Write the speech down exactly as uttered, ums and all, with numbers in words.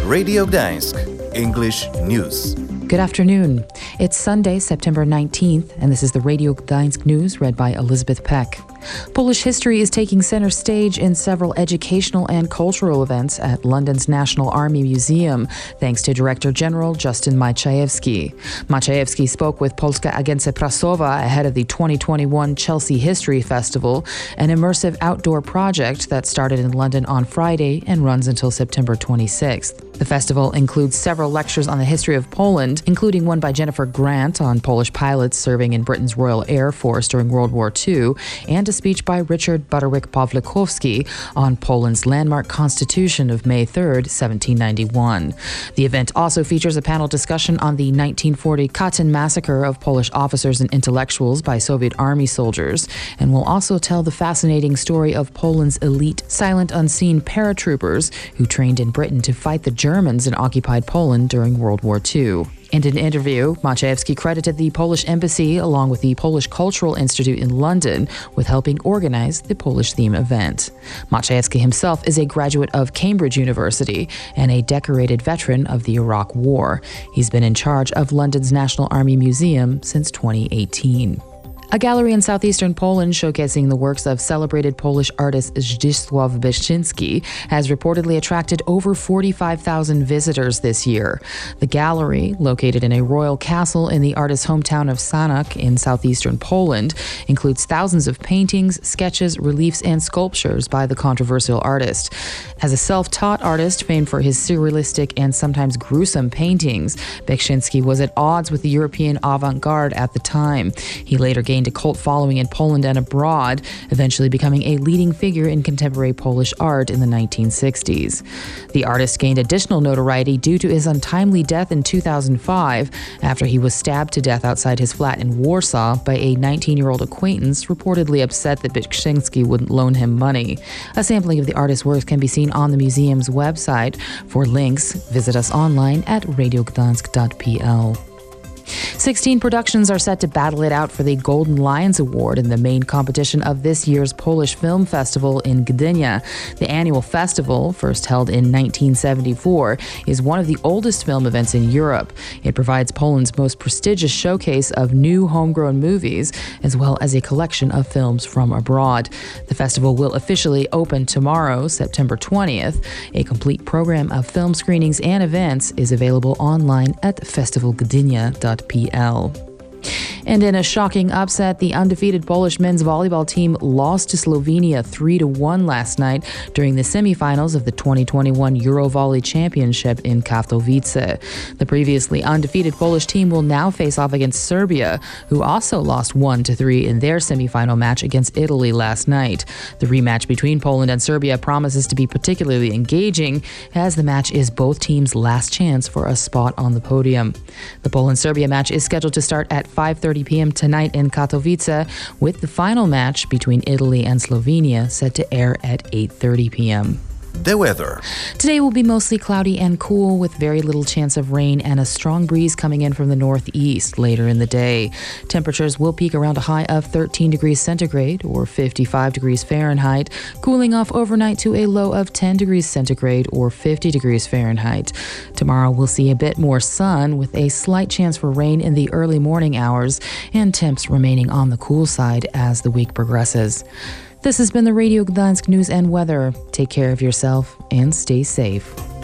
Radio Gdańsk, English News. Good afternoon. It's Sunday, September nineteenth, and this is the Radio Gdańsk News read by Elizabeth Peck. Polish history is taking center stage in several educational and cultural events at London's National Army Museum, thanks to Director General Justin Majczejewski. Majczejewski spoke with Polska Agencja Prasowa ahead of the twenty twenty-one Chelsea History Festival, an immersive outdoor project that started in London on Friday and runs until September twenty-sixth. The festival includes several lectures on the history of Poland, including one by Jennifer Grant on Polish pilots serving in Britain's Royal Air Force during World War Two, and a speech by Richard Butterwick-Pawlikowski on Poland's landmark Constitution of May third, seventeen ninety-one. The event also features a panel discussion on the nineteen forty Katyn massacre of Polish officers and intellectuals by Soviet army soldiers, and will also tell the fascinating story of Poland's elite, silent, unseen paratroopers who trained in Britain to fight the Germans in occupied Poland during World War Two. In an interview, Majczejewski credited the Polish Embassy along with the Polish Cultural Institute in London with helping organize the Polish theme event. Majczejewski himself is a graduate of Cambridge University and a decorated veteran of the Iraq War. He's been in charge of London's National Army Museum since twenty eighteen. A gallery in southeastern Poland showcasing the works of celebrated Polish artist Zdzisław Beksiński has reportedly attracted over forty-five thousand visitors this year. The gallery, located in a royal castle in the artist's hometown of Sanok in southeastern Poland, includes thousands of paintings, sketches, reliefs, and sculptures by the controversial artist. As a self-taught artist famed for his surrealistic and sometimes gruesome paintings, Beksiński was at odds with the European avant-garde at the time. He later gained a cult following in Poland and abroad, eventually becoming a leading figure in contemporary Polish art in the nineteen sixties. The artist gained additional notoriety due to his untimely death in two thousand five after he was stabbed to death outside his flat in Warsaw by a nineteen-year-old acquaintance reportedly upset that Beksiński wouldn't loan him money. A sampling of the artist's works can be seen on the museum's website. For links, visit us online at radio gdańsk dot p l. sixteen productions are set to battle it out for the Golden Lions Award in the main competition of this year's Polish Film Festival in Gdynia. The annual festival, first held in nineteen seventy-four, is one of the oldest film events in Europe. It provides Poland's most prestigious showcase of new homegrown movies, as well as a collection of films from abroad. The festival will officially open tomorrow, September twentieth. A complete program of film screenings and events is available online at festival gdynia dot p l. And in a shocking upset, the undefeated Polish men's volleyball team lost to Slovenia three to one last night during the semifinals of the twenty twenty-one Eurovolley Championship in Katowice. The previously undefeated Polish team will now face off against Serbia, who also lost one to three in their semifinal match against Italy last night. The rematch between Poland and Serbia promises to be particularly engaging, as the match is both teams' last chance for a spot on the podium. The Poland-Serbia match is scheduled to start at five thirty p.m. tonight in Katowice, with the final match between Italy and Slovenia set to air at eight thirty p.m. The weather. Today will be mostly cloudy and cool with very little chance of rain and a strong breeze coming in from the northeast later in the day. Temperatures will peak around a high of thirteen degrees centigrade or fifty-five degrees Fahrenheit, cooling off overnight to a low of ten degrees centigrade or fifty degrees Fahrenheit. Tomorrow we'll see a bit more sun with a slight chance for rain in the early morning hours and temps remaining on the cool side as the week progresses. This has been the Radio Gdańsk News and Weather. Take care of yourself and stay safe.